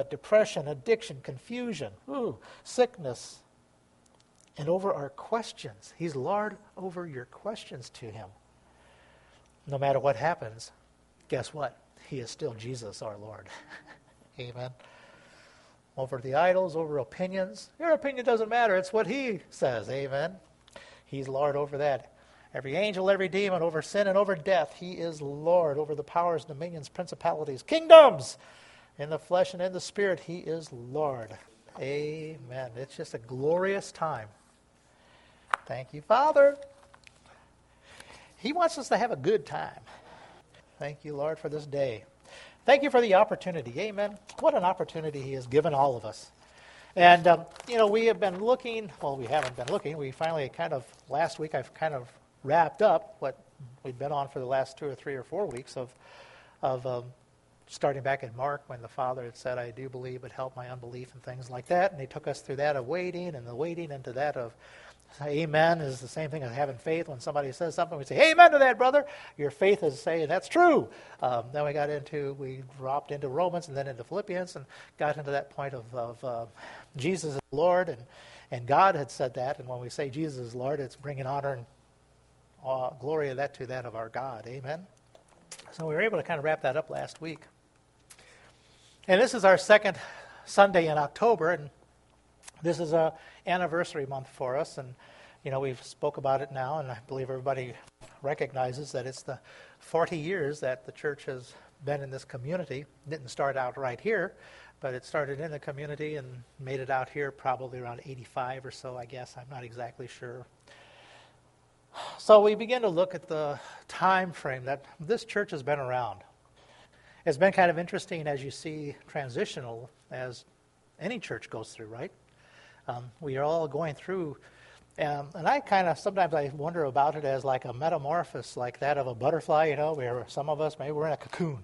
depression, addiction, confusion, sickness, and over our questions. He's Lord over your questions to him. No matter what happens, guess what? He is still Jesus, our Lord. Amen. Over the idols, over opinions. Your opinion doesn't matter. It's what he says. Amen. He's Lord over that. Every angel, every demon, over sin and over death. He is Lord over the powers, dominions, principalities, kingdoms. In the flesh and in the spirit, he is Lord. Amen. It's just a glorious time. Thank you, Father. He wants us to have a good time. Thank you, Lord, for this day. Thank you for the opportunity. Amen. What an opportunity he has given all of us. And, we have been looking. Well, we haven't been looking. We finally last week I've kind of wrapped up what we've been on for the last 2 or 3 or 4 weeks of starting back in Mark when the Father had said, I do believe, but help my unbelief and things like that. And he took us through that of waiting and the waiting into that of amen is the same thing as having faith. When somebody says something, we say, amen to that, brother. Your faith is saying, that's true. Then we dropped into Romans and then into Philippians and got into that point of Jesus is Lord. And God had said that. And when we say Jesus is Lord, it's bringing honor and glory of that to that of our God. Amen. So we were able to kind of wrap that up last week. And this is our second Sunday in October, and this is an anniversary month for us, and we've spoke about it now, and I believe everybody recognizes that it's the 40 years that the church has been in this community. It didn't start out right here, but it started in the community and made it out here probably around 85 or so, I guess. I'm not exactly sure. So we begin to look at the time frame that this church has been around. It's been kind of interesting as you see transitional as any church goes through, right? We are all going through, and I sometimes I wonder about it as like a metamorphosis, like that of a butterfly, where some of us, maybe we're in a cocoon,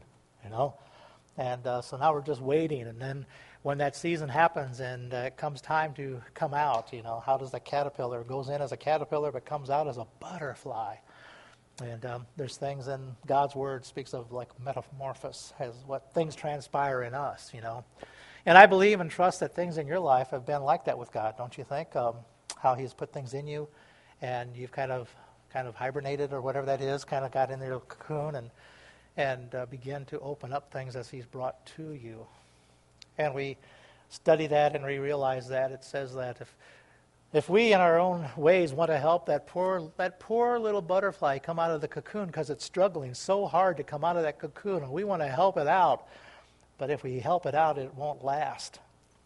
and so now we're just waiting, and then when that season happens and it comes time to come out, how does the caterpillar goes in as a caterpillar but comes out as a butterfly? And there's things in God's Word speaks of like metamorphosis, as what things transpire in us, And I believe and trust that things in your life have been like that with God, don't you think? How He's put things in you, and you've kind of hibernated or whatever that is, kind of got in your cocoon and begin to open up things as He's brought to you. And we study that and we realize that it says that if we in our own ways want to help that poor little butterfly come out of the cocoon because it's struggling so hard to come out of that cocoon, and we want to help it out, but if we help it out, it won't last.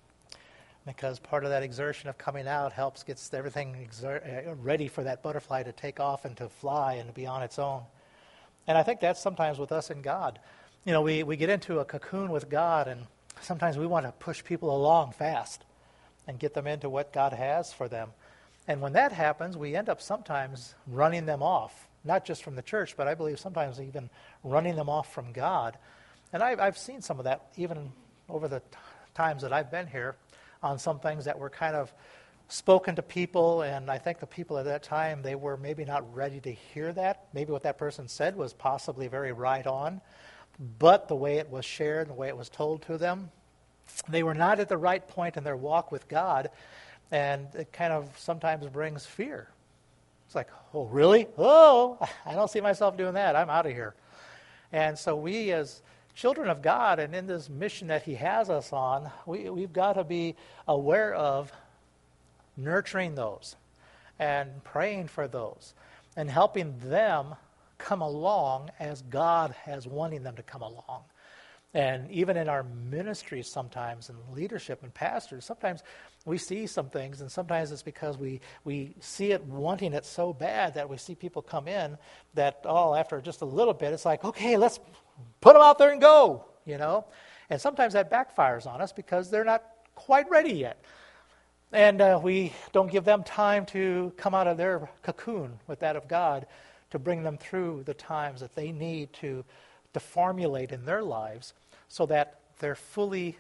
Because part of that exertion of coming out gets everything ready for that butterfly to take off and to fly and to be on its own. And I think that's sometimes with us and God. We get into a cocoon with God, and sometimes we want to push people along fast and get them into what God has for them. And when that happens, we end up sometimes running them off, not just from the church, but I believe sometimes even running them off from God. And I've seen some of that even over the times that I've been here on some things that were kind of spoken to people, and I think the people at that time, they were maybe not ready to hear that. Maybe what that person said was possibly very right on, but the way it was shared, the way it was told to them, they were not at the right point in their walk with God, and it kind of sometimes brings fear. It's like, oh, really? Oh, I don't see myself doing that. I'm out of here. And so we as children of God, and in this mission that He has us on, we've got to be aware of nurturing those and praying for those and helping them come along as God has wanting them to come along. And even in our ministries sometimes, and leadership and pastors, sometimes we see some things, and sometimes it's because we see it, wanting it so bad that we see people come in that, after just a little bit, it's like, okay, let's put them out there and go, And sometimes that backfires on us because they're not quite ready yet. And we don't give them time to come out of their cocoon with that of God to bring them through the times that they need to formulate in their lives so that they're fully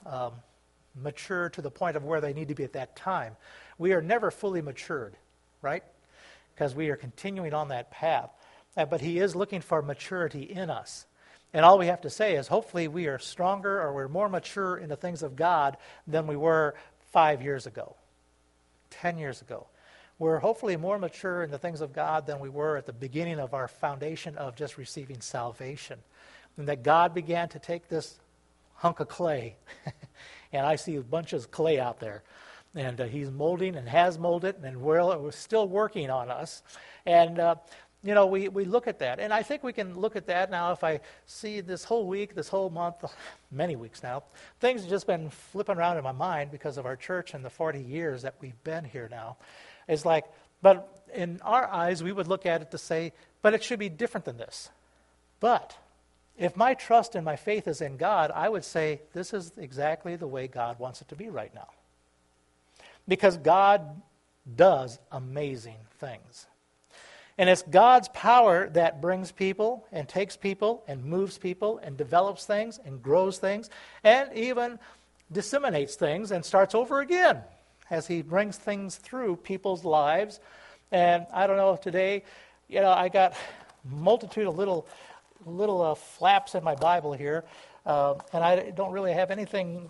mature to the point of where they need to be at that time. We are never fully matured, right? Because we are continuing on that path. But He is looking for maturity in us. And all we have to say is hopefully we are stronger or we're more mature in the things of God than we were 5 years ago, 10 years ago. We're hopefully more mature in the things of God than we were at the beginning of our foundation of just receiving salvation. And that God began to take this hunk of clay, and I see a bunch of clay out there, and he's molding and has molded, and we're still working on us. And we look at that. And I think we can look at that now. If I see this whole week, this whole month, many weeks now, things have just been flipping around in my mind because of our church and the 40 years that we've been here now. It's like, but in our eyes, we would look at it to say, but it should be different than this. But if my trust and my faith is in God, I would say this is exactly the way God wants it to be right now. Because God does amazing things. And it's God's power that brings people and takes people and moves people and develops things and grows things and even disseminates things and starts over again as he brings things through people's lives. And I don't know if today, I got a multitude of little flaps in my Bible here, and I don't really have anything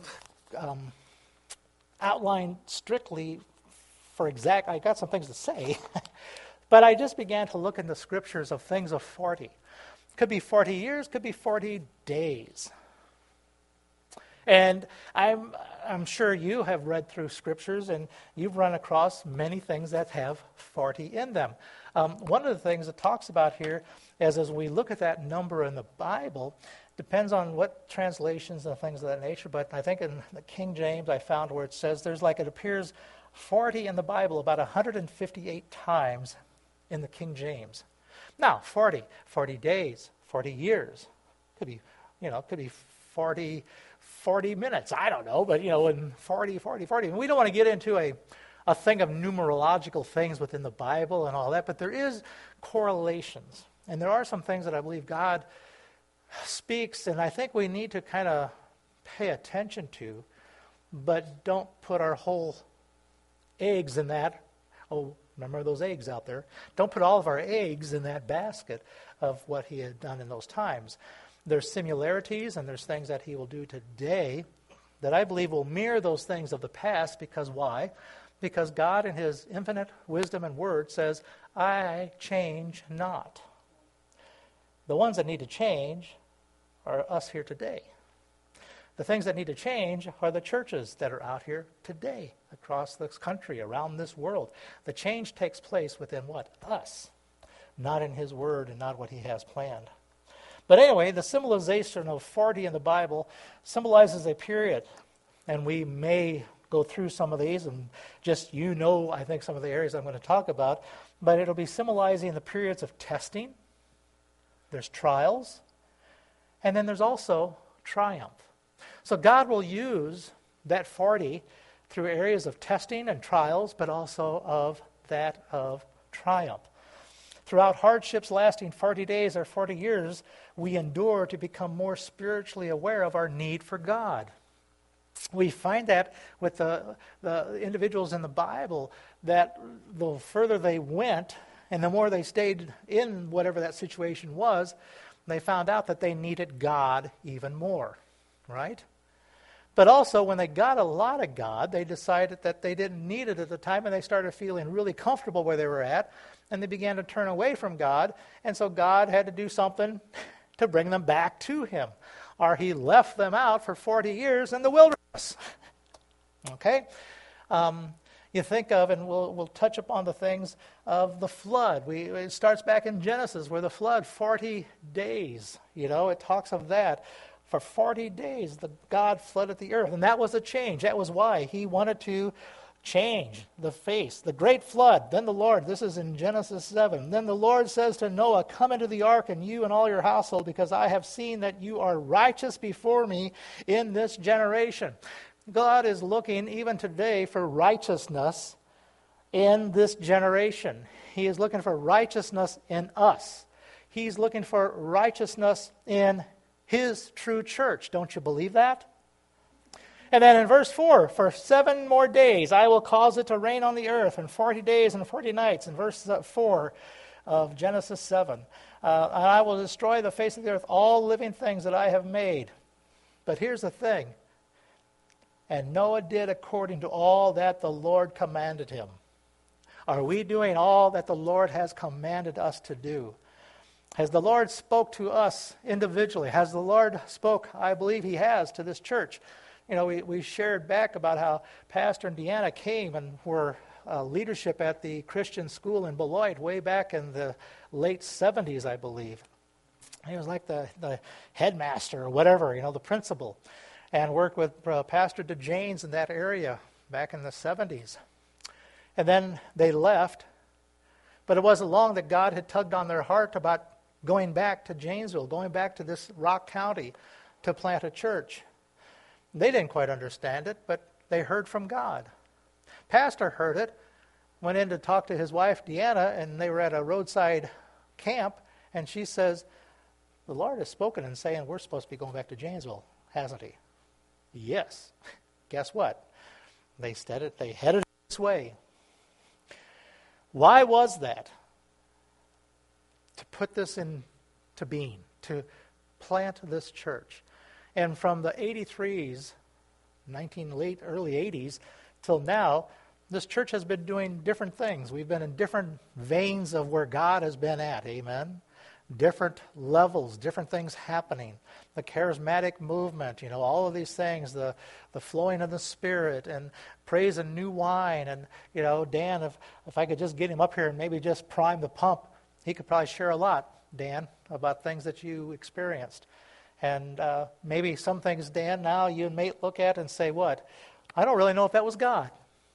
outlined strictly for exact. I got some things to say. But I just began to look in the scriptures of things of 40. Could be 40 years, could be 40 days. And I'm sure you have read through scriptures and you've run across many things that have 40 in them. One of the things it talks about here is as we look at that number in the Bible, depends on what translations and things of that nature, but I think in the King James I found where it says it appears 40 in the Bible about 158 times in the King James. Now, 40 days, 40 years. Could be 40 minutes. I don't know, but, in 40. And we don't want to get into a thing of numerological things within the Bible and all that, but there is correlations. And there are some things that I believe God speaks, and I think we need to kind of pay attention to, but don't put our whole eggs in that. Oh, remember those eggs out there. Don't put all of our eggs in that basket of what he had done in those times. There's similarities and there's things that he will do today that I believe will mirror those things of the past. Because why? Because God in his infinite wisdom and word says, I change not. The ones that need to change are us here today. The things that need to change are the churches that are out here today, across this country, around this world. The change takes place within what? Us. Not in his word and not what he has planned. But anyway, the symbolization of 40 in the Bible symbolizes a period. And we may go through some of these and just, I think some of the areas I'm going to talk about. But it'll be symbolizing the periods of testing. There's trials. And then there's also triumph. So God will use that 40 through areas of testing and trials, but also of that of triumph. Throughout hardships lasting 40 days or 40 years, we endure to become more spiritually aware of our need for God. We find that with the individuals in the Bible, that the further they went and the more they stayed in whatever that situation was, they found out that they needed God even more, right? But also, when they got a lot of God, they decided that they didn't need it at the time, and they started feeling really comfortable where they were at, and they began to turn away from God, and so God had to do something to bring them back to him. Or he left them out for 40 years in the wilderness. Okay? You think of, and we'll touch upon the things of the flood. It starts back in Genesis where the flood, 40 days, it talks of that. For 40 days, God flooded the earth. And that was a change. That was why he wanted to change the face. The great flood. Then the Lord, this is in Genesis 7. Then the Lord says to Noah, come into the ark, and you and all your household, because I have seen that you are righteous before me in this generation. God is looking even today for righteousness in this generation. He is looking for righteousness in us. He's looking for righteousness in his true church. Don't you believe that? And then in verse 4, for 7 more days I will cause it to rain on the earth, and 40 days and 40 nights. In verse 4, of Genesis 7. And I will destroy the face of the earth, all living things that I have made. But here's the thing. And Noah did according to all that the Lord commanded him. Are we doing all that the Lord has commanded us to do? Has the Lord spoke to us individually? Has the Lord spoke, I believe he has, to this church? You know, we shared back about how Pastor and Deanna came and were leadership at the Christian school in Beloit way back in the late 70s, I believe. He was like the headmaster or whatever, the principal, and worked with Pastor DeJanes in that area back in the 70s. And then they left, but it wasn't long that God had tugged on their heart about going back to Janesville, going back to this Rock County to plant a church. They didn't quite understand it, but they heard from God. Pastor heard it, went in to talk to his wife, Deanna, and they were at a roadside camp, and she says, the Lord has spoken and saying we're supposed to be going back to Janesville, hasn't he? Yes. Guess what? They headed this way. Why was that? To put this into being, to plant this church. And from the 83s, early 80s, till now, this church has been doing different things. We've been in different veins of where God has been at, amen? Different levels, different things happening. The charismatic movement, all of these things, the flowing of the Spirit, and praise and new wine. And, Dan, if I could just get him up here and maybe just prime the pump, he could probably share a lot, Dan, about things that you experienced. And maybe some things, Dan, now you may look at and say, what? I don't really know if that was God.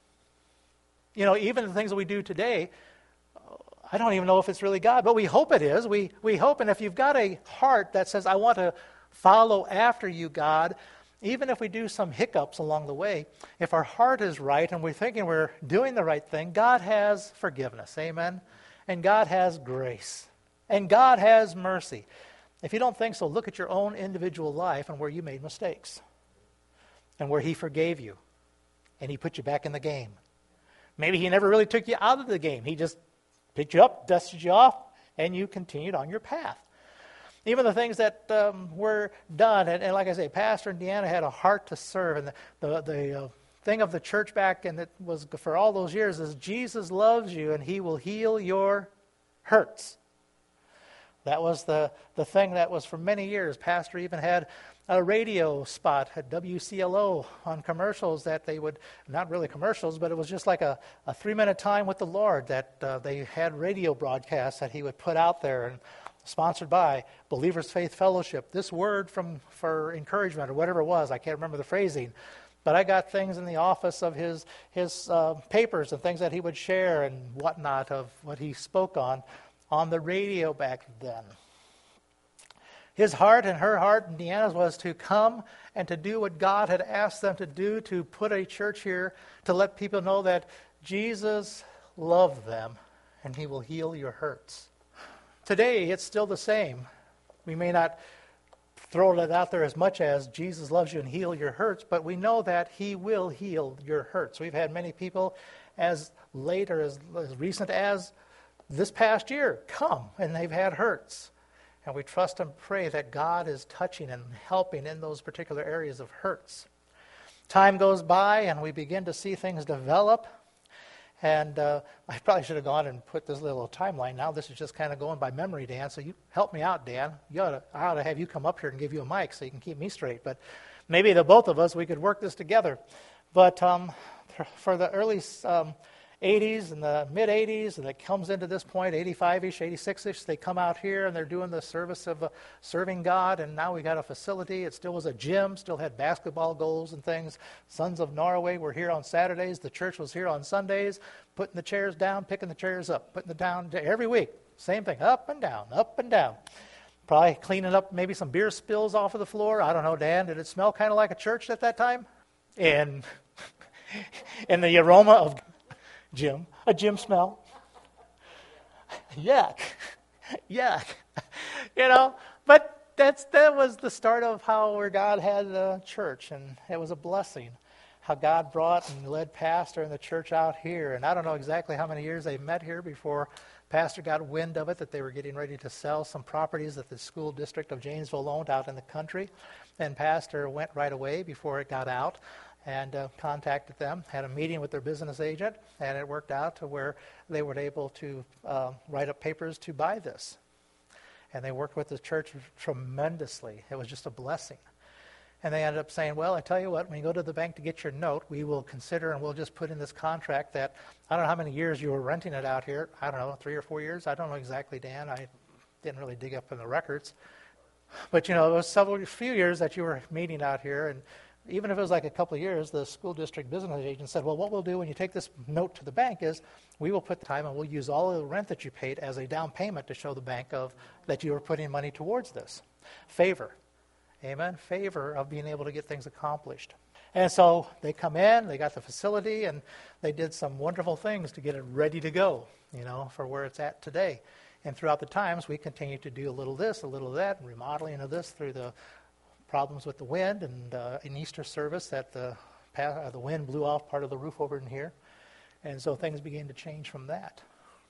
Even the things that we do today, I don't even know if it's really God, but we hope it is. We hope, and if you've got a heart that says, I want to follow after you, God, even if we do some hiccups along the way, if our heart is right and we're thinking we're doing the right thing, God has forgiveness, amen? And God has grace, and God has mercy. If you don't think so, look at your own individual life and where you made mistakes and where he forgave you and he put you back in the game. Maybe he never really took you out of the game. He just picked you up, dusted you off, and you continued on your path. Even the things that were done, and like I say, Pastor and Deanna had a heart to serve, and the thing of the church back, and it was for all those years, is Jesus loves you and he will heal your hurts. That was the thing that was for many years. Pastor even had a radio spot at WCLO on commercials that they would, not really commercials, but it was just like a 3-minute time with the Lord that they had radio broadcasts that he would put out there, and sponsored by Believers Faith Fellowship. This word for encouragement or whatever it was, I can't remember the phrasing, but I got things in the office of his papers and things that he would share and whatnot of what he spoke on the radio back then. His heart and her heart and Deanna's was to come and to do what God had asked them to do, to put a church here, to let people know that Jesus loved them and he will heal your hurts. Today, it's still the same. We may not throw that out there as much as Jesus loves you and heal your hurts, but we know that he will heal your hurts. We've had many people as recent as this past year come, and they've had hurts. And we trust and pray that God is touching and helping in those particular areas of hurts. Time goes by and we begin to see things develop. And I probably should have gone and put this little timeline now. This is just kind of going by memory, Dan. So you help me out, Dan. I ought to have you come up here and give you a mic so you can keep me straight. But maybe the both of us, we could work this together. But for the early 80s and the mid-80s, and it comes into this point, 85-ish, 86-ish, they come out here and they're doing the service of serving God, and now we got a facility. It still was a gym, still had basketball goals and things. Sons of Norway were here on Saturdays. The church was here on Sundays, putting the chairs down, picking the chairs up, putting them down every week. Same thing, up and down, up and down. Probably cleaning up maybe some beer spills off of the floor. I don't know, Dan, did it smell kind of like a church at that time? And the aroma of a gym smell. Yuck. But that was the start of how where God had a church, and it was a blessing. how God brought and led Pastor and the church out here. And I don't know exactly how many years they met here before Pastor got wind of it, that they were getting ready to sell some properties that the school district of Janesville owned out in the country. And Pastor went right away before it got out and contacted them, had a meeting with their business agent, and it worked out to where they were able to write up papers to buy this. And they worked with the church tremendously. It was just a blessing. And they ended up saying, well, I tell you what, when you go to the bank to get your note, we will consider and we'll just put in this contract that, I don't know how many years you were renting it out here. I don't know, 3 or 4 years. I don't know exactly, Dan. I didn't really dig up in the records. But, it was few years that you were meeting out here. And even if it was like a couple of years, the school district business agent said, well, what we'll do when you take this note to the bank is we will put the time and we'll use all of the rent that you paid as a down payment to show the bank that you were putting money towards this. Favor. Amen. Favor of being able to get things accomplished. And so they come in, they got the facility, and they did some wonderful things to get it ready to go, for where it's at today. And throughout the times, we continue to do a little this, a little that, and remodeling of this through the problems with the wind. And in Easter service, that the wind blew off part of the roof over in here. And so things began to change from that.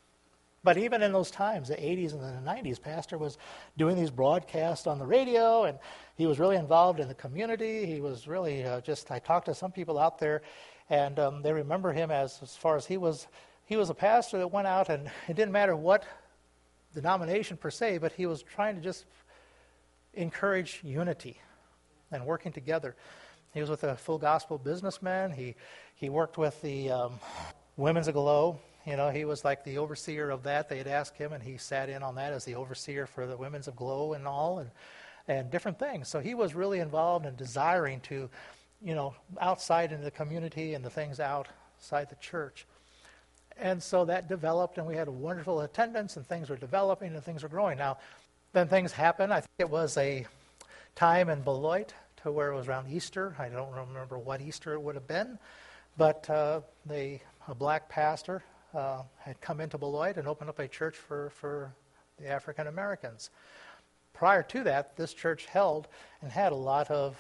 But even in those times, the 80s and the 90s, Pastor was doing these broadcasts on the radio, and he was really involved in the community. He was really I talked to some people out there, and they remember him as far as he was a pastor that went out, and it didn't matter what denomination per se, but he was trying to just encourage unity and working together. He was with a Full Gospel Businessmen. He worked with the Women's Aglow. He was like the overseer of that. They had asked him, and he sat in on that as the overseer for the Women's Aglow and all, and different things. So he was really involved in desiring to, outside in the community and the things outside the church. And so that developed, and we had a wonderful attendance, and things were developing, and things were growing. Now, then things happened. I think it was a time in Beloit to where it was around Easter. I don't remember what Easter it would have been, but a black pastor had come into Beloit and opened up a church for the African Americans. Prior to that, this church held and had a lot of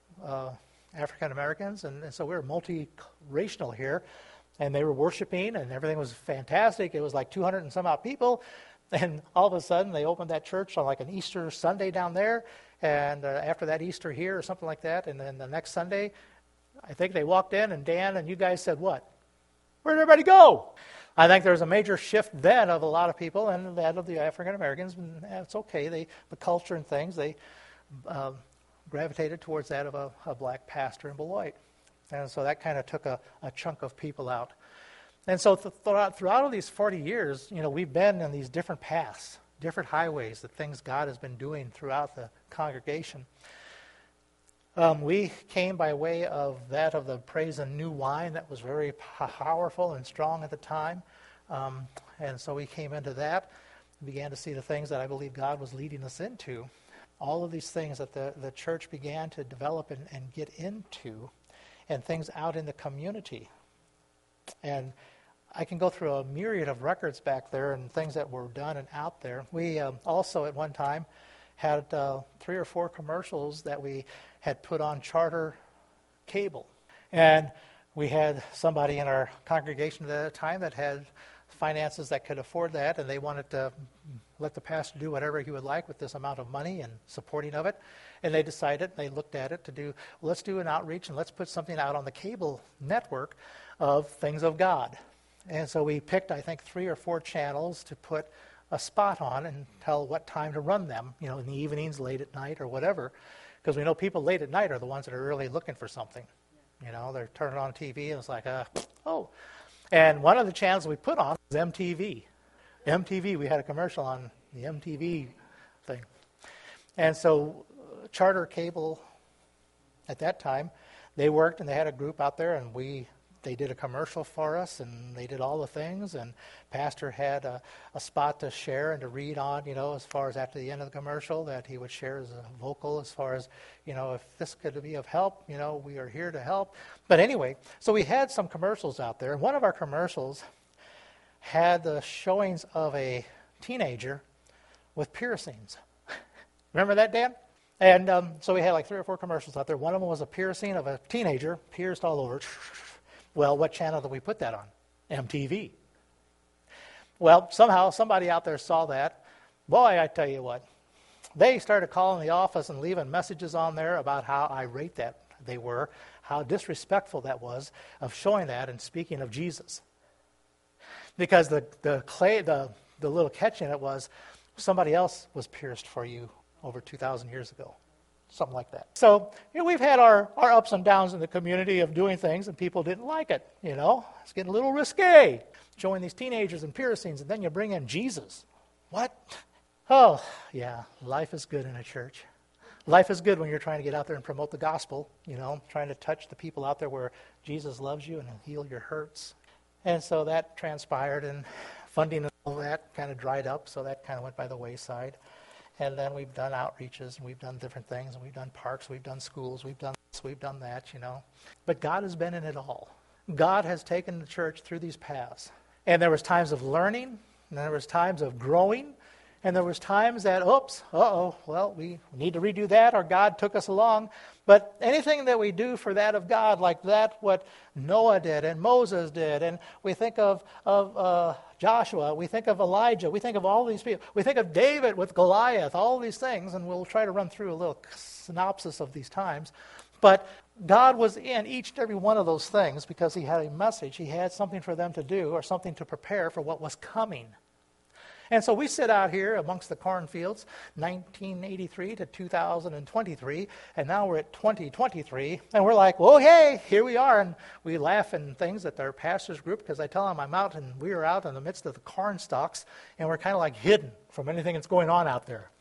African Americans, and so we were multi-racial here, and they were worshiping, and everything was fantastic. It was like 200 and some odd people, and all of a sudden they opened that church on like an Easter Sunday down there, and after that Easter here or something like that, and then the next Sunday, I think they walked in, and Dan and you guys said, what? Where'd everybody go? I think there was a major shift then of a lot of people, and that of the African Americans. And it's okay. The culture and things, they gravitated towards that of a black pastor in Beloit. And so that kind of took a chunk of people out. And so throughout all these 40 years, we've been in these different paths, different highways, the things God has been doing throughout the congregation. We came by way of the Praise and New Wine that was very powerful and strong at the time. And so we came into that, began to see the things that I believe God was leading us into. All of these things that the church began to develop and get into, and things out in the community. And I can go through a myriad of records back there and things that were done and out there. We also at one time had 3 or 4 commercials that we had put on Charter Cable. And we had somebody in our congregation at that time that had finances that could afford that, and they wanted to let the pastor do whatever he would like with this amount of money and supporting of it. And they decided, they looked at it to do, let's do an outreach and let's put something out on the cable network of things of God. And so we picked, I think, 3 or 4 channels to put a spot on and tell what time to run them, in the evenings, late at night, or whatever. Because we know people late at night are the ones that are really looking for something. They're turning on TV and it's like, oh. And one of the channels we put on was MTV. MTV, we had a commercial on the MTV thing. And so Charter Cable, at that time, they worked and they had a group out there, and they did a commercial for us, and they did all the things, and Pastor had a spot to share and to read on, as far as after the end of the commercial, that he would share as a vocal as far as, if this could be of help, we are here to help. But anyway, so we had some commercials out there, and one of our commercials had the showings of a teenager with piercings. Remember that, Dan? And so we had like 3 or 4 commercials out there. One of them was a piercing of a teenager, pierced all over. Well, what channel did we put that on? MTV. Well, somehow somebody out there saw that. Boy, I tell you what. They started calling the office and leaving messages on there about how irate that they were, how disrespectful that was of showing that and speaking of Jesus. Because the little catch in it was somebody else was pierced for you over 2,000 years ago. Something like that. So we've had our ups and downs in the community of doing things, and people didn't like it. It's getting a little risque, showing these teenagers and piercings, and then you bring in Jesus. What? Oh, yeah, life is good in a church. Life is good when you're trying to get out there and promote the gospel, trying to touch the people out there where Jesus loves you and heal your hurts. And so that transpired, and funding and all that kind of dried up, so that kind of went by the wayside. And then we've done outreaches, and we've done different things, and we've done parks, we've done schools, we've done this, we've done that, But God has been in it all. God has taken the church through these paths. And there was times of learning, and there was times of growing, and there was times that, we need to redo that, or God took us along. But anything that we do for that of God, like that, what Noah did and Moses did, and we think of Joshua, we think of Elijah, we think of all these people, we think of David with Goliath, all these things, and we'll try to run through a little synopsis of these times. But God was in each and every one of those things because he had a message. He had something for them to do or something to prepare for what was coming. And so we sit out here amongst the cornfields, 1983 to 2023, and now we're at 2023, and we're like, well, hey, here we are, and we laugh and things at our pastors group because I tell them I'm out, and we are out in the midst of the corn stalks, and we're kind of like hidden from anything that's going on out there,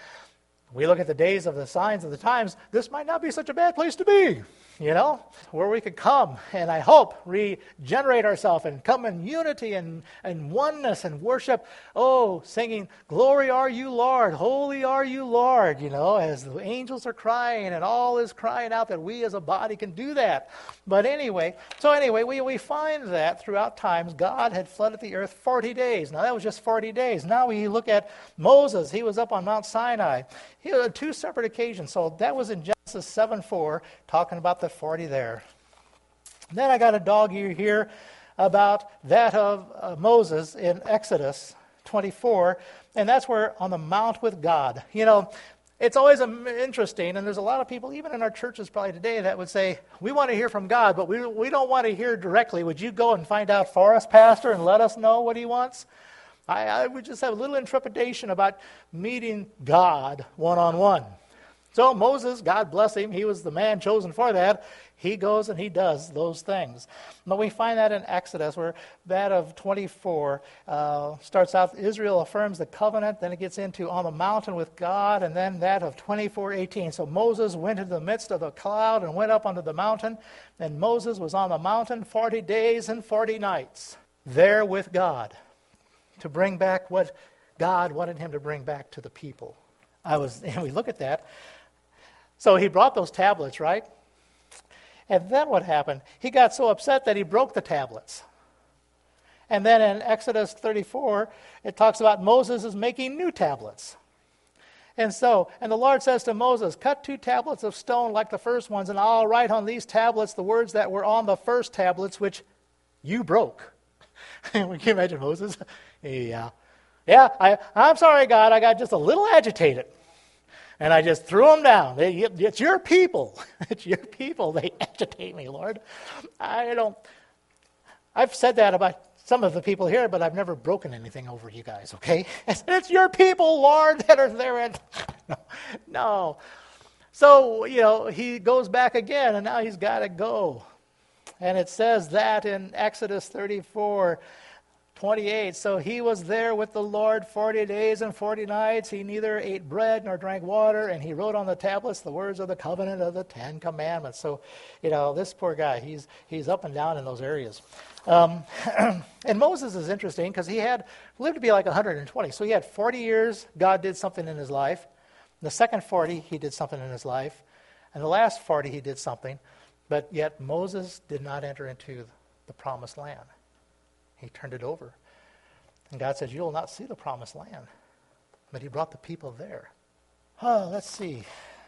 We look at the days of the signs of the times, this might not be such a bad place to be, where we could come and I hope regenerate ourselves and come in unity and oneness and worship, singing, glory are you, Lord, holy are you, Lord, as the angels are crying and all is crying out that we as a body can do that. But anyway, we find that throughout times God had flooded the earth 40 days. Now that was just 40 days. Now we look at Moses, he was up on Mount Sinai. He had 2 separate occasions. So that was in Genesis 7:4, talking about the 40 there. Then I got a dog ear here about that of Moses in Exodus 24, and that's where on the mount with God. It's always interesting, and there's a lot of people, even in our churches probably today, that would say, we want to hear from God, but we don't want to hear directly. Would you go and find out for us, Pastor, and let us know what he wants? I would just have a little intrepidation about meeting God one-on-one. So Moses, God bless him, he was the man chosen for that. He goes and he does those things. But we find that in Exodus, where that of 24 starts out, Israel affirms the covenant, then it gets into on the mountain with God, and then that of 24:18. So Moses went into the midst of the cloud and went up onto the mountain, and Moses was on the mountain 40 days and 40 nights, there with God, to bring back what God wanted him to bring back to the people. And we look at that. So he brought those tablets, right? And then what happened? He got so upset that he broke the tablets. And then in Exodus 34, it talks about Moses is making new tablets. And the Lord says to Moses, cut 2 tablets of stone like the first ones, and I'll write on these tablets the words that were on the first tablets, which you broke. Can you imagine Moses? Yeah, I'm sorry, God, I got just a little agitated. And I just threw them down. It's your people. It's your people. They agitate me, Lord. I've said that about some of the people here, but I've never broken anything over you guys, okay? It's your people, Lord, that are there. And no. So, he goes back again, and now he's got to go. And it says that in Exodus 34:28. So he was there with the Lord 40 days and 40 nights. He neither ate bread nor drank water, and he wrote on the tablets the words of the covenant of the 10 Commandments. So, this poor guy, he's up and down in those areas. And Moses is interesting because he had lived to be like 120. So he had 40 years, God did something in his life. The second 40, he did something in his life. And the last 40, he did something. But yet Moses did not enter into the promised land. He turned it over. And God said, you will not see the promised land. But he brought the people there. Let's see.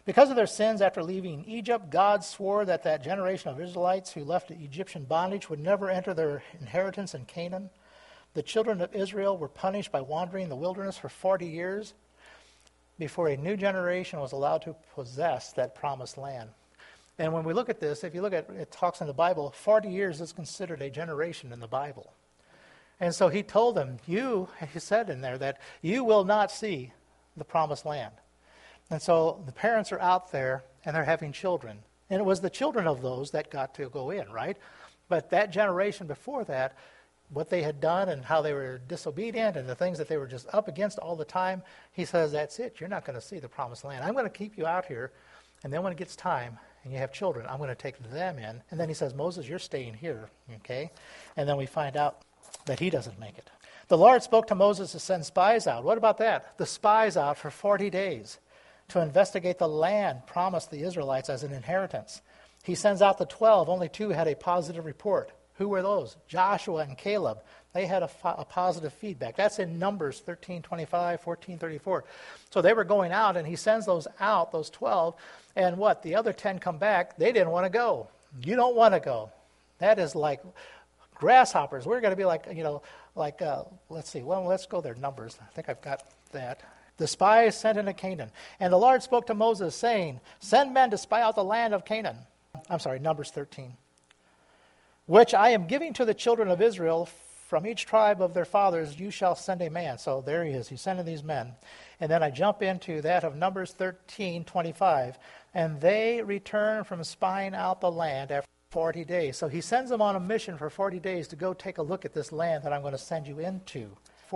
Because of their sins after leaving Egypt, God swore that that generation of Israelites who left Egyptian bondage would never enter their inheritance in Canaan. The children of Israel were punished by wandering in the wilderness for 40 years before a new generation was allowed to possess that promised land. And when we look at this, if you look at it, talks in the Bible, 40 years is considered a generation in the Bible. And so he told them, he said in there that you will not see the promised land. And so the parents are out there and they're having children. And it was the children of those that got to go in, right? But that generation before that, what they had done and how they were disobedient and the things that they were just up against all the time, he says, that's it. You're not going to see the promised land. I'm going to keep you out here. And then when it gets time and you have children, I'm going to take them in. And then he says, Moses, you're staying here, okay? And then we find out that he doesn't make it. The Lord spoke to Moses to send spies out. What about that? The spies out for 40 days to investigate the land promised the Israelites as an inheritance. He sends out the 12. Only 2 had a positive report. Who were those? Joshua and Caleb. They had a positive feedback. That's in Numbers 13:25, 14:34. So they were going out, and he sends those out, those 12, and what? The other 10 come back. They didn't want to go. You don't want to go. That is like grasshoppers. We're going to be like, let's see. Well, let's go there. Numbers. I think I've got that. The spies sent into Canaan. And the Lord spoke to Moses, saying, send men to spy out the land of Canaan. Numbers 13. Which I am giving to the children of Israel. From each tribe of their fathers you shall send a man. So there he is. He's sending these men. And then I jump into that of Numbers 13:25. And they return from spying out the land after 40 days. So he sends them on a mission for 40 days to go take a look at this land that I'm going to send you into.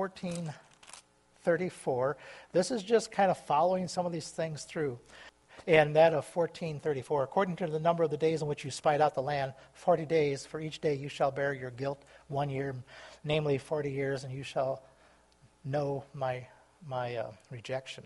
14:34. This is just kind of following some of these things through. And that of 14:34, according to the number of the days in which you spied out the land, 40 days, for each day you shall bear your guilt 1 year, namely 40 years, and you shall know my rejection.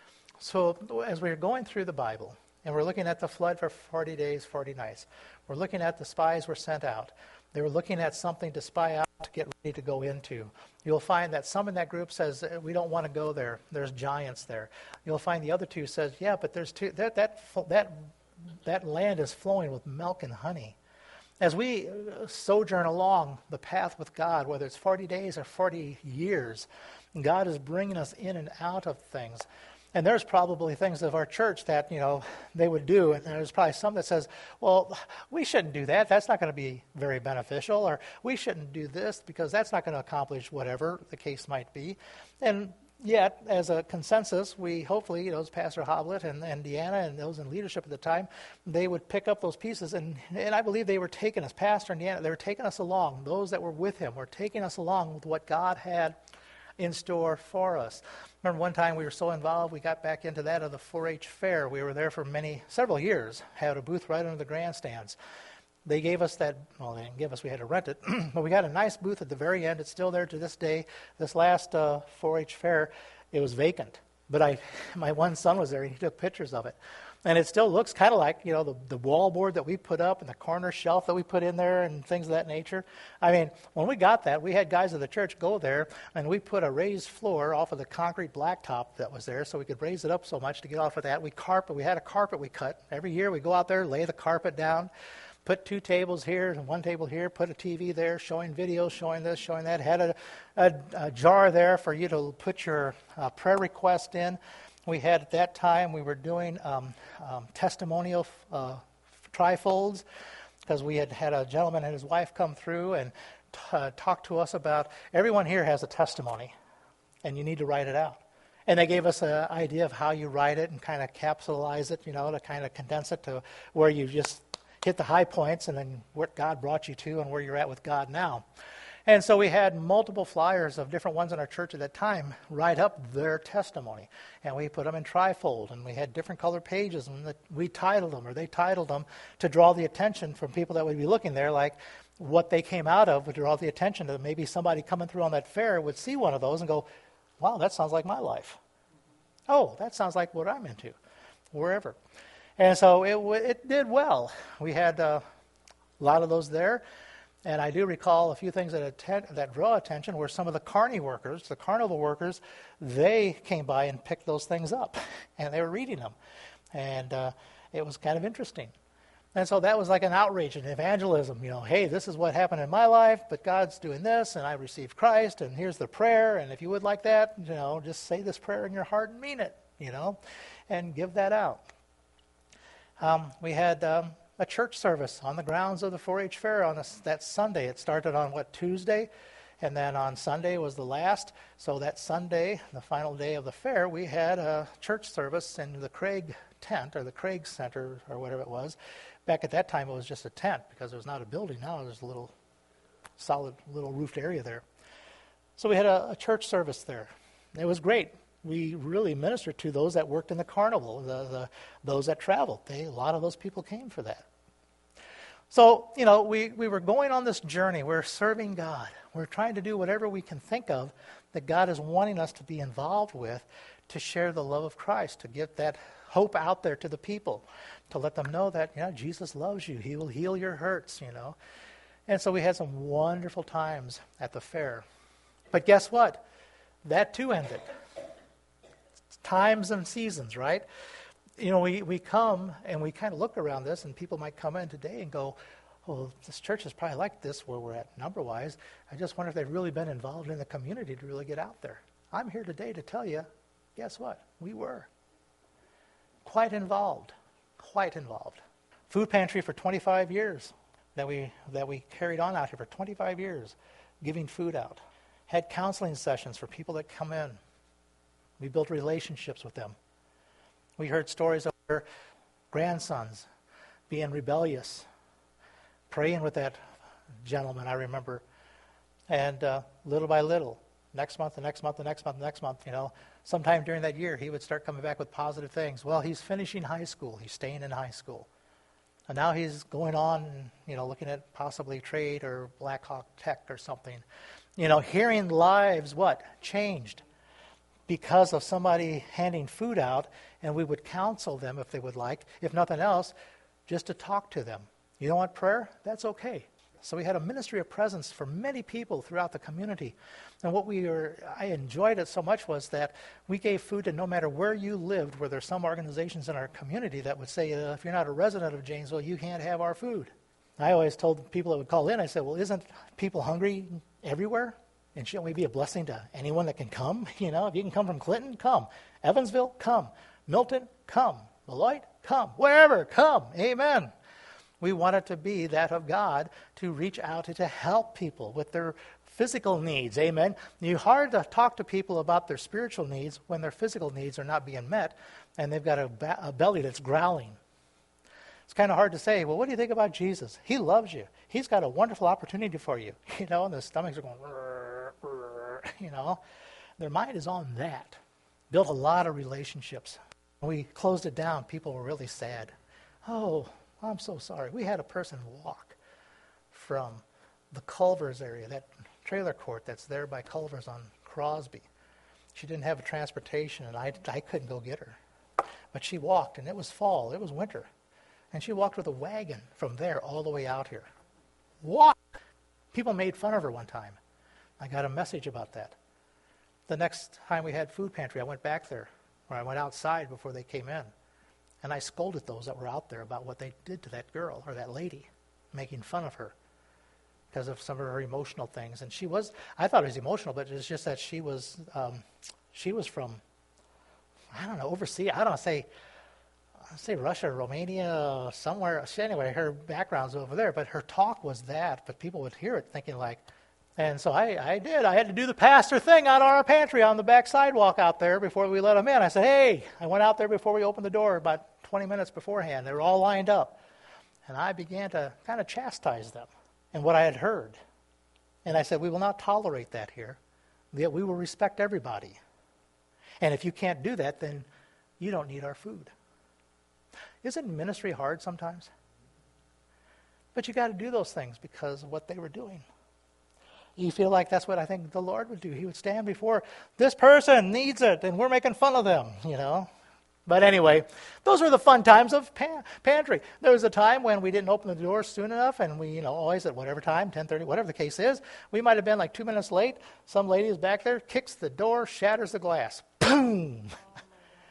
So as we're going through the Bible, and we're looking at the flood for 40 days, 40 nights, we're looking at the spies were sent out. They were looking at something to spy out, to get ready to go into. You'll find that some in that group says, we don't want to go there. There's giants there. You'll find the other 2 says, yeah, but there's that land is flowing with milk and honey. As we sojourn along the path with God, whether it's 40 days or 40 years, God is bringing us in and out of things. And there's probably things of our church that, they would do. And there's probably some that says, well, we shouldn't do that. That's not going to be very beneficial. Or we shouldn't do this because that's not going to accomplish whatever the case might be. And yet, as a consensus, we hopefully, as Pastor Hoblet and Deanna and those in leadership at the time, they would pick up those pieces. And I believe they were taking us, Pastor and Deanna, they were taking us along. Those that were with him were taking us along with what God had in store for us. Remember one time we were so involved, we got back into that of the 4-H fair. We were there for several years, had a booth right under the grandstands. They gave us that, well, they didn't give us, we had to rent it, but we got a nice booth at the very end. It's still there to this day. This last 4-H fair, it was vacant. But my one son was there, and he took pictures of it. And it still looks kind of like, the wall board that we put up and the corner shelf that we put in there and things of that nature. I mean, when we got that, we had guys of the church go there, and we put a raised floor off of the concrete blacktop that was there so we could raise it up so much to get off of that. We had a carpet we cut. Every year we go out there, lay the carpet down, put 2 tables here and 1 table here, put a TV there, showing videos, showing this, showing that. Had a jar there for you to put your prayer request in. We had at that time, we were doing testimonial trifolds because we had a gentleman and his wife come through and talk to us about, everyone here has a testimony and you need to write it out. And they gave us an idea of how you write it and kind of capsulize it, to kind of condense it to where you just hit the high points and then what God brought you to and where you're at with God now. And so we had multiple flyers of different ones in our church at that time write up their testimony. And we put them in trifold, and we had different colored pages, and we titled them, or they titled them, to draw the attention from people that would be looking there, like what they came out of would draw the attention to maybe somebody coming through on that fair would see one of those and go, wow, that sounds like my life. Oh, that sounds like what I'm into, wherever. And so it did well. We had a lot of those there. And I do recall a few things that draw attention were some of the carnival workers, they came by and picked those things up, and they were reading them. And it was kind of interesting. And so that was like an outreach and evangelism. Hey, this is what happened in my life, but God's doing this, and I received Christ, and here's the prayer. And if you would like that, just say this prayer in your heart and mean it, and give that out. We had a church service on the grounds of the 4-H fair on that Sunday. It started on Tuesday, and then on Sunday was the last. So that Sunday, the final day of the fair, we had a church service in the Craig tent, or the Craig Center, or whatever it was. Back at that time, it was just a tent because it was not a building. Now there's a little solid little roofed area there. So we had a church service there. It was great. We really ministered to those that worked in the carnival, those that traveled. A lot of those people came for that. So, we were going on this journey. We're serving God. We're trying to do whatever we can think of that God is wanting us to be involved with to share the love of Christ, to get that hope out there to the people, to let them know that, Jesus loves you. He will heal your hurts, And so we had some wonderful times at the fair. But guess what? That too ended. Times and seasons, right? We come and we kind of look around this, and people might come in today and go, well, this church is probably like this where we're at number-wise. I just wonder if they've really been involved in the community to really get out there. I'm here today to tell you, guess what? We were. Quite involved. Food pantry for 25 years that we carried on out here for 25 years, giving food out. Had counseling sessions for people that come in. We built relationships with them. We heard stories of their grandsons being rebellious, praying with that gentleman, I remember. And little by little, next month, sometime during that year, he would start coming back with positive things. Well, he's finishing high school. He's staying in high school. And now he's going on, looking at possibly trade or Black Hawk Tech or something. Hearing lives, changed because of somebody handing food out, and we would counsel them if they would like, if nothing else, just to talk to them. You don't want prayer? That's okay. So we had a ministry of presence for many people throughout the community. And I enjoyed it so much was that we gave food to no matter where you lived, where there's some organizations in our community that would say, if you're not a resident of Janesville, you can't have our food. I always told people that would call in, I said, well, isn't people hungry everywhere? And shouldn't we be a blessing to anyone that can come? If you can come from Clinton, come. Evansville, come. Milton, come. Beloit, come. Wherever, come. Amen. We want it to be that of God to reach out and to help people with their physical needs. Amen. It's hard to talk to people about their spiritual needs when their physical needs are not being met and they've got a belly that's growling. It's kind of hard to say, well, what do you think about Jesus? He loves you. He's got a wonderful opportunity for you. And the stomachs are going, Their mind is on that. Built a lot of relationships. When we closed it down, people were really sad. Oh, I'm so sorry. We had a person walk from the Culvers area, that trailer court that's there by Culvers on Crosby. She didn't have a transportation, and I couldn't go get her. But she walked, and it was fall. It was winter. And she walked with a wagon from there all the way out here. Walk! People made fun of her one time. I got a message about that. The next time we had food pantry, I went back there, or I went outside before they came in. And I scolded those that were out there about what they did to that girl or that lady, making fun of her because of some of her emotional things. And I thought it was emotional, but it's just that she was from, overseas. I don't know, say Russia, Romania, somewhere. Anyway, her background's over there, but her talk was that, but people would hear it thinking like, and so I did. I had to do the pastor thing on our pantry on the back sidewalk out there before we let them in. I said, hey, I went out there before we opened the door about 20 minutes beforehand. They were all lined up. And I began to kind of chastise them and what I had heard. And I said, we will not tolerate that here. We will respect everybody. And if you can't do that, then you don't need our food. Isn't ministry hard sometimes? But you got to do those things because of what they were doing. You feel like that's what I think the Lord would do. He would stand before, this person needs it, and we're making fun of them, But anyway, those were the fun times of pantry. There was a time when we didn't open the doors soon enough, and we, always at whatever time, 10:30, whatever the case is, we might have been like 2 minutes late. Some lady is back there, kicks the door, shatters the glass. Boom!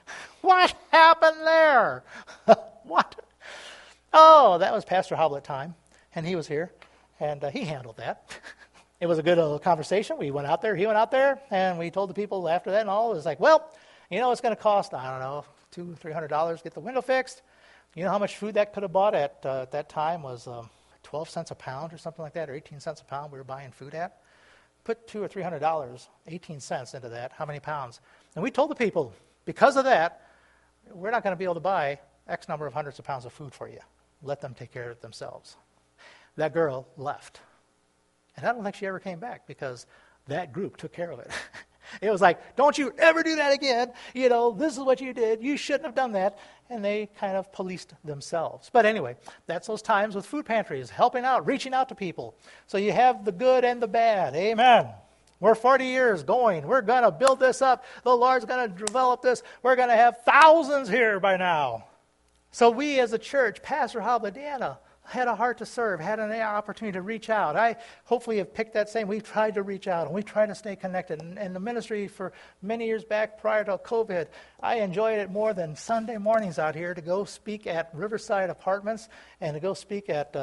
What happened there? What? Oh, that was Pastor Hoblet time, and he was here, and he handled that. It was a good conversation. We went out there, he went out there, and we told the people after that and all, it was like, well, it's going to cost, I don't know, $200-300 to get the window fixed. You know how much food that could have bought at that time was 12 cents a pound or something like that, or 18 cents a pound we were buying food at. Put $200 or $300, 18 cents into that, how many pounds? And we told the people, because of that, we're not going to be able to buy X number of hundreds of pounds of food for you. Let them take care of it themselves. That girl left. And I don't think she ever came back because that group took care of it. It was like, don't you ever do that again. This is what you did. You shouldn't have done that. And they kind of policed themselves. But anyway, that's those times with food pantries, helping out, reaching out to people. So you have the good and the bad. Amen. We're 40 years going. We're going to build this up. The Lord's going to develop this. We're going to have thousands here by now. So we as a church, Pastor Hoblet, Deanna, had a heart to serve, had an opportunity to reach out. I hopefully have picked that same. We've tried to reach out, and we tried to stay connected. And the ministry for many years back prior to COVID, I enjoyed it more than Sunday mornings out here to go speak at Riverside Apartments and to go speak at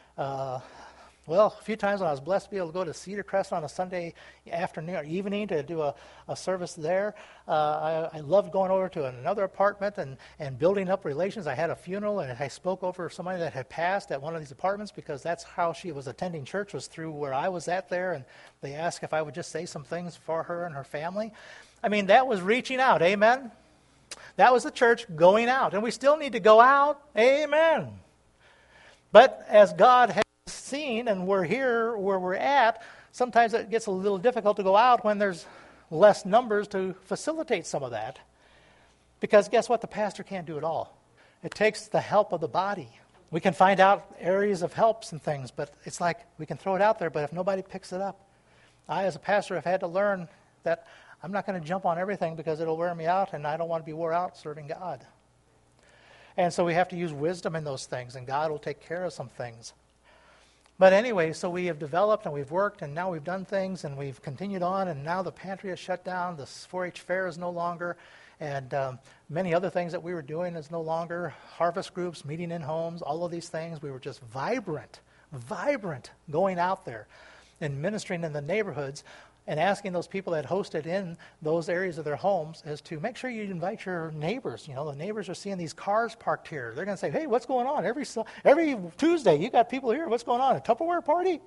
a few times when I was blessed to be able to go to Cedar Crest on a Sunday afternoon or evening to do a service there. I loved going over to another apartment and building up relations. I had a funeral and I spoke over somebody that had passed at one of these apartments because that's how she was attending church, was through where I was at there. And they asked if I would just say some things for her and her family. I mean, that was reaching out. Amen. That was the church going out. And we still need to go out. Amen. But as God has seen, and we're here where we're at, sometimes it gets a little difficult to go out when there's less numbers to facilitate some of that. Because guess what? The pastor can't do it all. It takes the help of the body. We can find out areas of helps and things, but it's like we can throw it out there, but if nobody picks it up. I, as a pastor, have had to learn that I'm not going to jump on everything because it'll wear me out, and I don't want to be wore out serving God. And so we have to use wisdom in those things, and God will take care of some things. But anyway, so we have developed and we've worked and now we've done things and we've continued on, and now the pantry is shut down, the 4-H fair is no longer, and many other things that we were doing is no longer. Harvest groups, meeting in homes, all of these things. We were just vibrant going out there and ministering in the neighborhoods and asking those people that hosted in those areas of their homes is to make sure you invite your neighbors. The neighbors are seeing these cars parked here. They're going to say, hey, what's going on? Every Tuesday, you got people here. What's going on? A Tupperware party?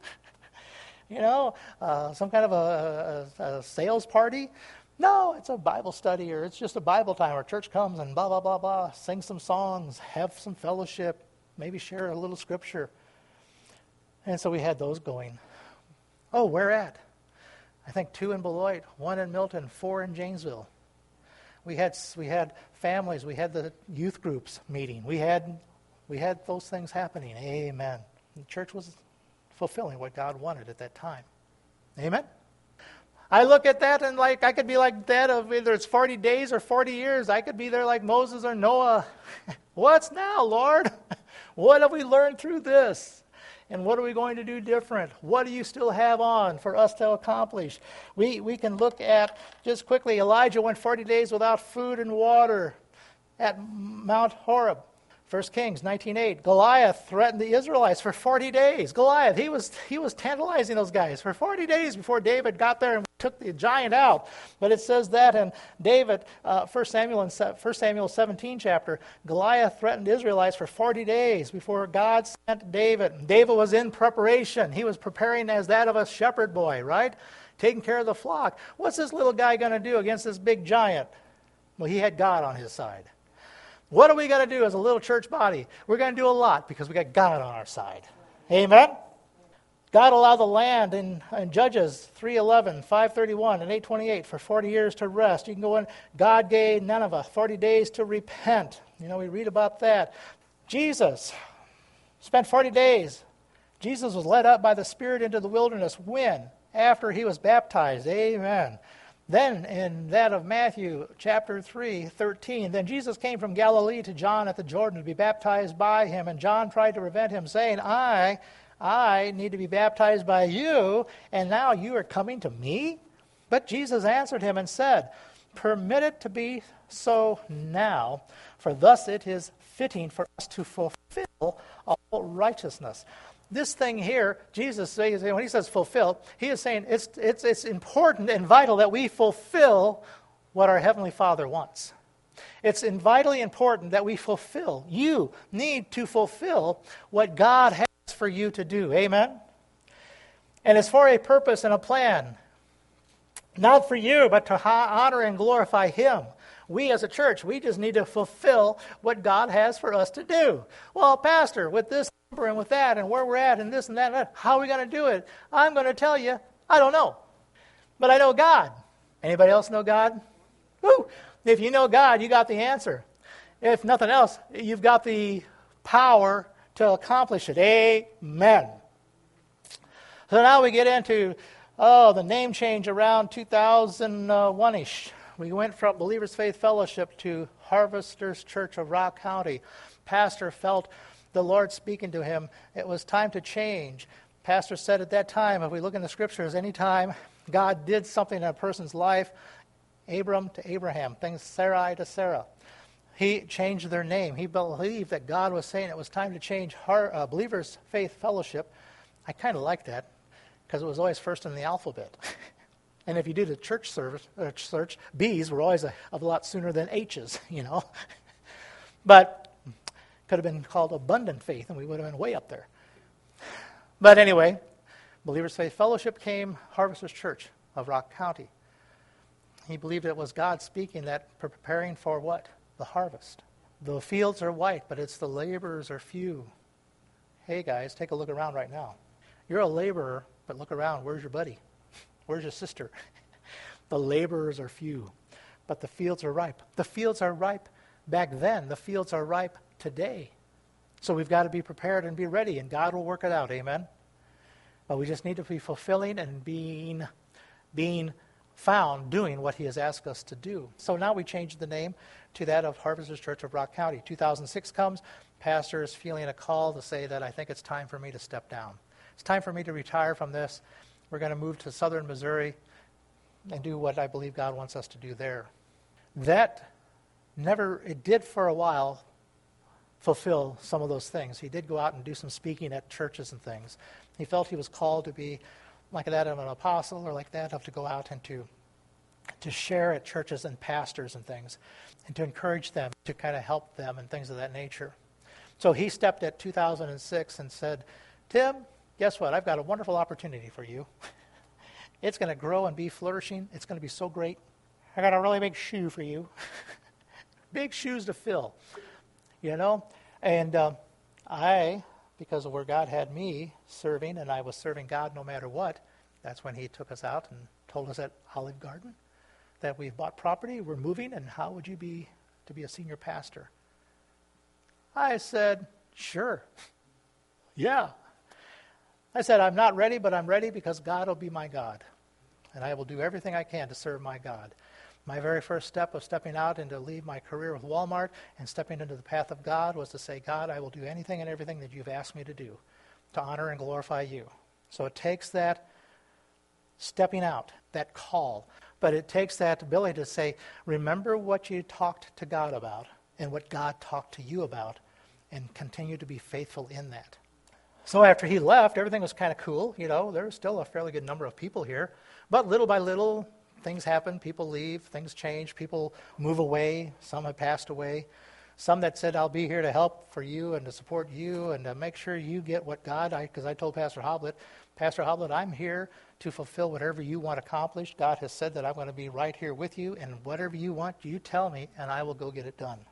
Some kind of a sales party? No, it's a Bible study, or it's just a Bible time, or church comes and blah, blah, blah, blah, sing some songs, have some fellowship, maybe share a little scripture. And so we had those going. Oh, where at? I think 2 in Beloit, 1 in Milton, 4 in Janesville. We had families. We had the youth groups meeting. We had those things happening. Amen. The church was fulfilling what God wanted at that time. Amen. I look at that and I could be like that of whether it's 40 days or 40 years. I could be there like Moses or Noah. What's now, Lord? What have we learned through this? And what are we going to do different? What do you still have on for us to accomplish? We can look at, just quickly, Elijah went 40 days without food and water at Mount Horeb. 1 Kings 19:8. Goliath threatened the Israelites for 40 days. Goliath, he was tantalizing those guys for 40 days before David got there and took the giant out. But it says that in David, 1 Samuel 17 chapter, Goliath threatened the Israelites for 40 days before God sent David. David was in preparation. He was preparing as that of a shepherd boy, right? Taking care of the flock. What's this little guy going to do against this big giant? Well, he had God on his side. What are we going to do as a little church body? We're going to do a lot because we got God on our side. Amen? God allowed the land in Judges 3:11, 5:31, and 8:28 for 40 years to rest. You can go in. God gave Nineveh 40 days to repent. We read about that. Jesus spent 40 days. Jesus was led up by the Spirit into the wilderness. When? After he was baptized. Amen. Then in that of Matthew chapter 3:13, then Jesus came from Galilee to John at the Jordan to be baptized by him. And John tried to prevent him, saying, I need to be baptized by you, and now you are coming to me? But Jesus answered him and said, Permit it to be so now, for thus it is fitting for us to fulfill all righteousness. This thing here, Jesus says, when he says fulfill, he is saying it's important and vital that we fulfill what our Heavenly Father wants. It's vitally important that we fulfill. You need to fulfill what God has for you to do. Amen? And it's for a purpose and a plan. Not for you, but to honor and glorify Him. We as a church, we just need to fulfill what God has for us to do. Well, Pastor, with this and with that and where we're at and this and that, and that, how are we going to do it? I'm going to tell you, I don't know. But I know God. Anybody else know God? Woo! If you know God, you got the answer. If nothing else, you've got the power to accomplish it. Amen. So now we get into the name change around 2001-ish. We went from Believers Faith Fellowship to Harvesters Church of Rock County. Pastor felt the Lord speaking to him. It was time to change. Pastor said at that time, if we look in the scriptures, anytime God did something in a person's life, Abram to Abraham, things Sarai to Sarah, he changed their name. He believed that God was saying it was time to change Believers Faith Fellowship. I kind of like that because it was always first in the alphabet. And if you do the church search, B's were always a lot sooner than H's, you know. But could have been called Abundant Faith, and we would have been way up there. But anyway, Believers Faith Fellowship came Harvesters Church of Rock County. He believed it was God speaking that preparing for what? The harvest. The fields are white, but it's the laborers are few. Hey guys, take a look around right now. You're a laborer, but look around. Where's your buddy? Where's your sister? The laborers are few, but the fields are ripe. The fields are ripe back then. The fields are ripe today. So we've got to be prepared and be ready, and God will work it out. Amen? But we just need to be fulfilling and being found doing what He has asked us to do. So now we changed the name to that of Harvesters Church of Rock County. 2006 comes. Pastor is feeling a call to say that I think it's time for me to step down. It's time for me to retire from this. We're going to move to southern Missouri and do what I believe God wants us to do there. It did for a while fulfill some of those things. He did go out and do some speaking at churches and things. He felt he was called to be like that of an apostle or like that of to go out and to share at churches and pastors and things and to encourage them, to kind of help them and things of that nature. So he stepped at 2006 and said, Tim, guess what? I've got a wonderful opportunity for you. It's going to grow and be flourishing. It's going to be so great. I got a really big shoe for you. Big shoes to fill, you know. And I, because of where God had me serving, and I was serving God no matter what, that's when He took us out and told us at Olive Garden that we've bought property, we're moving, and how would you be to be a senior pastor? I said, sure. Yeah. I said, I'm not ready, but I'm ready because God will be my God. And I will do everything I can to serve my God. My very first step of stepping out and to leave my career with Walmart and stepping into the path of God was to say, God, I will do anything and everything that you've asked me to do to honor and glorify you. So it takes that stepping out, that call, but it takes that ability to say, remember what you talked to God about and what God talked to you about and continue to be faithful in that. So after he left, everything was kind of cool. You know, there was still a fairly good number of people here. But little by little, things happen. People leave. Things change. People move away. Some have passed away. Some that said, I'll be here to help for you and to support you and to make sure you get what God, because I told Pastor Hoblet, I'm here to fulfill whatever you want accomplished. God has said that I'm going to be right here with you, and whatever you want, you tell me, and I will go get it done.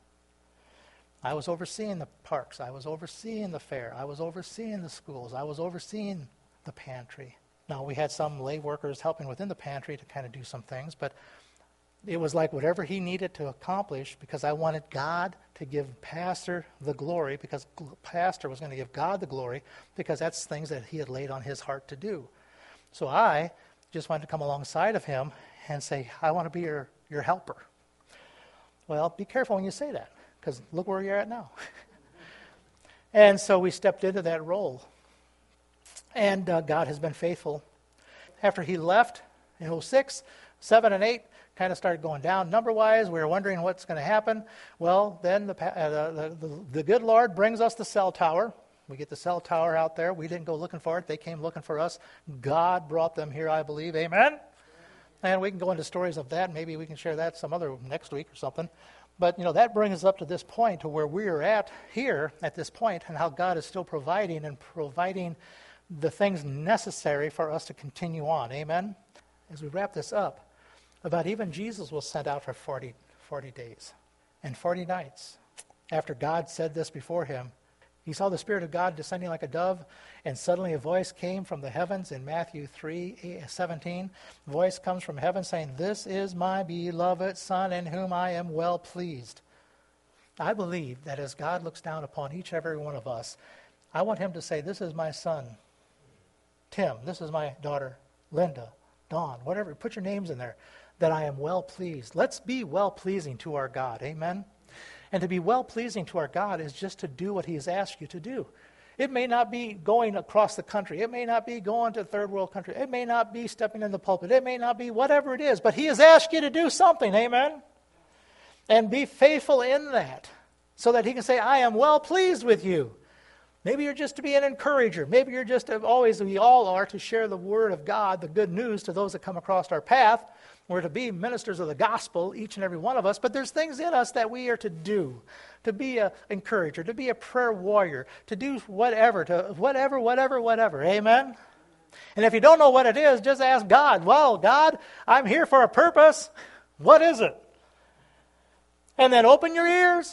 I was overseeing the parks. I was overseeing the fair. I was overseeing the schools. I was overseeing the pantry. Now, we had some lay workers helping within the pantry to kind of do some things, but it was like whatever he needed to accomplish, because I wanted God to give Pastor the glory, because Pastor was going to give God the glory, because that's things that he had laid on his heart to do. So I just wanted to come alongside of him and say, I want to be your helper. Well, be careful when you say that, because look where you're at now. And so we stepped into that role. And God has been faithful. After he left in 2006, 2007 and 2008 kind of started going down number-wise. We were wondering what's going to happen. Well, then the good Lord brings us the cell tower. We get the cell tower out there. We didn't go looking for it. They came looking for us. God brought them here, I believe. Amen? And we can go into stories of that. Maybe we can share that some other next week or something. But, that brings us up to this point, to where we are at here at this point, and how God is still providing the things necessary for us to continue on. Amen? As we wrap this up, about even Jesus was sent out for 40 days and 40 nights. After God said this before him, he saw the Spirit of God descending like a dove, and suddenly a voice came from the heavens in Matthew 3:17. The voice comes from heaven saying, "This is my beloved Son in whom I am well pleased." I believe that as God looks down upon each and every one of us, I want him to say, "This is my son, Tim. This is my daughter, Linda, Dawn," whatever. Put your names in there, that I am well pleased. Let's be well pleasing to our God. Amen? And to be well-pleasing to our God is just to do what he has asked you to do. It may not be going across the country. It may not be going to third world country. It may not be stepping in the pulpit. It may not be whatever it is. But he has asked you to do something. Amen? And be faithful in that so that he can say, "I am well-pleased with you." Maybe you're just to be an encourager. Maybe you're just to always, we all are, to share the word of God, the good news to those that come across our path. We're to be ministers of the gospel, each and every one of us, but there's things in us that we are to do, to be an encourager, to be a prayer warrior, to do whatever, whatever. Amen? And if you don't know what it is, just ask God. "Well, God, I'm here for a purpose. What is it?" And then open your ears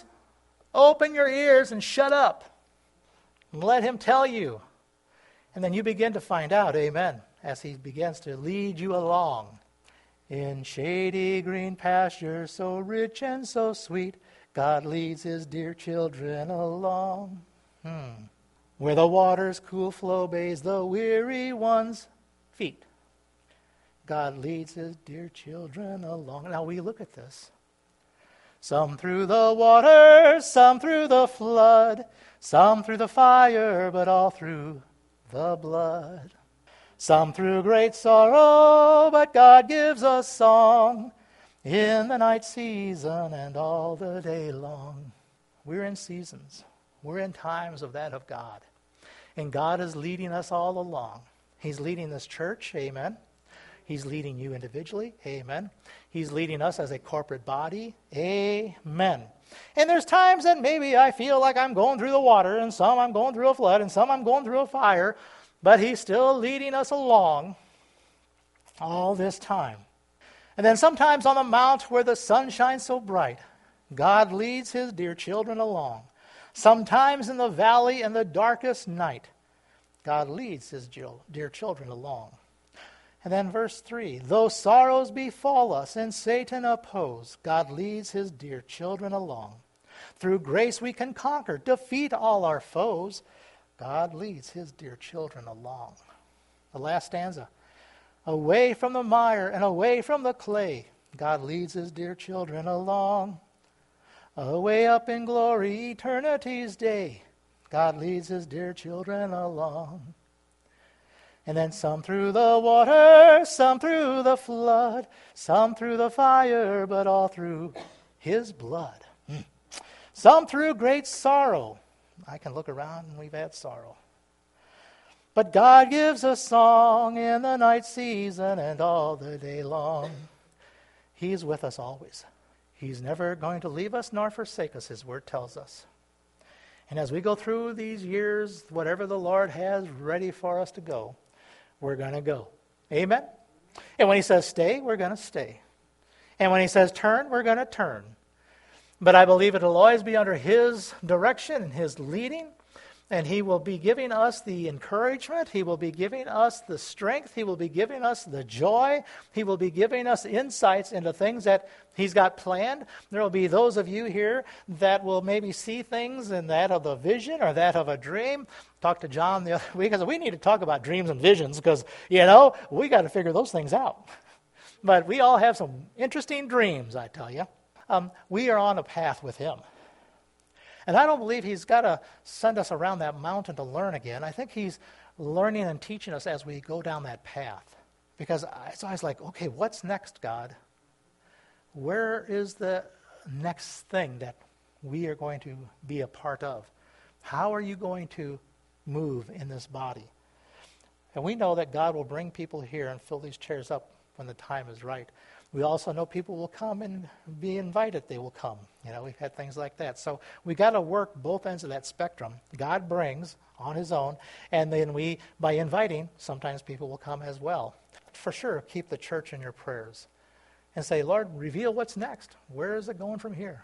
and shut up. And let him tell you. And then you begin to find out, amen, as he begins to lead you along. "In shady green pastures, so rich and so sweet, God leads his dear children along. Where the water's cool flow bathes the weary one's feet. God leads his dear children along." Now we look at this. Some through the water, some through the flood, some through the fire, but all through the blood. Some through great sorrow, but God gives us song in the night season and all the day long. We're in seasons. We're in times of that of God. And God is leading us all along. He's leading this church, amen. He's leading you individually, amen. He's leading us as a corporate body, amen. And there's times that maybe I feel like I'm going through the water, and some I'm going through a flood, and some I'm going through a fire, but he's still leading us along all this time. And then sometimes on the mount where the sun shines so bright, God leads his dear children along. Sometimes in the valley in the darkest night, God leads his dear children along. And then verse 3, "Though sorrows befall us and Satan oppose, God leads his dear children along. Through grace we can conquer, defeat all our foes. God leads his dear children along." The last stanza, "Away from the mire and away from the clay, God leads his dear children along. Away up in glory, eternity's day, God leads his dear children along." And then some through the water, some through the flood, some through the fire, but all through his blood. Some through great sorrow. I can look around and we've had sorrow. But God gives a song in the night season and all the day long. He's with us always. He's never going to leave us nor forsake us, his word tells us. And as we go through these years, whatever the Lord has ready for us to go, we're going to go. Amen? And when he says stay, we're going to stay. And when he says turn, we're going to turn. But I believe it will always be under his direction and his leading. And he will be giving us the encouragement. He will be giving us the strength. He will be giving us the joy. He will be giving us insights into things that he's got planned. There will be those of you here that will maybe see things in that of a vision or that of a dream. Talked to John the other week. I said, we need to talk about dreams and visions because, we got to figure those things out. But we all have some interesting dreams, I tell you. We are on a path with him. And I don't believe he's got to send us around that mountain to learn again. I think he's learning and teaching us as we go down that path. Because it's always like, okay, what's next, God? where is the next thing that we are going to be a part of? How are you going to move in this body? And we know that God will bring people here and fill these chairs up when the time is right. We also know people will come and be invited. They will come. We've had things like that. So we got to work both ends of that spectrum. God brings on his own, and then we, by inviting, sometimes people will come as well. For sure, keep the church in your prayers and say, Lord, reveal what's next. Where is it going from here?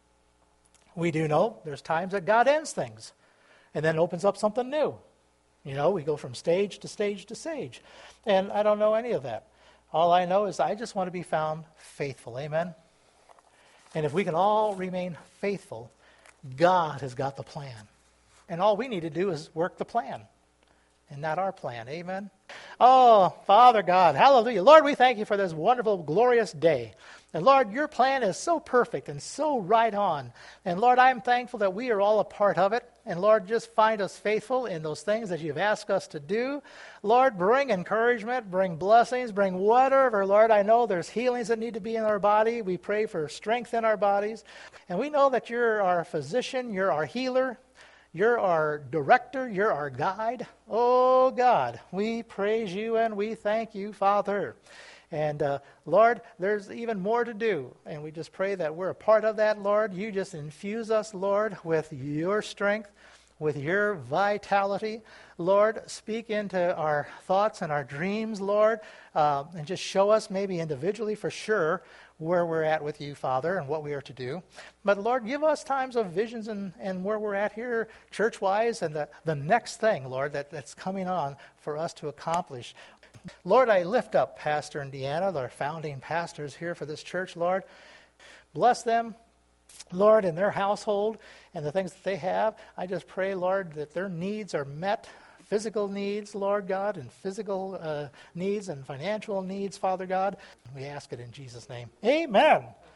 We do know there's times that God ends things and then opens up something new. We go from stage to stage to stage. And I don't know any of that. All I know is I just want to be found faithful. Amen? And if we can all remain faithful, God has got the plan. And all we need to do is work the plan and not our plan. Amen? Oh, Father God, hallelujah. Lord, we thank you for this wonderful, glorious day. And Lord, your plan is so perfect and so right on. And Lord, I'm thankful that we are all a part of it. And Lord, just find us faithful in those things that you've asked us to do. Lord, bring encouragement, bring blessings, bring whatever. Lord, I know there's healings that need to be in our body. We pray for strength in our bodies. And we know that you're our physician, you're our healer, you're our director, you're our guide. Oh God, we praise you and we thank you, Father. And Lord, there's even more to do. And we just pray that we're a part of that, Lord. You just infuse us, Lord, with your strength, with your vitality. Lord, speak into our thoughts and our dreams, Lord, and just show us maybe individually for sure where we're at with you, Father, and what we are to do. But Lord, give us times of visions and where we're at here church-wise and the next thing, Lord, that's coming on for us to accomplish. Lord, I lift up Pastor and Deanna, our founding pastors here for this church, Lord. Bless them, Lord, in their household and the things that they have. I just pray, Lord, that their needs are met, physical needs, Lord God, and physical needs and financial needs, Father God. We ask it in Jesus' name. Amen.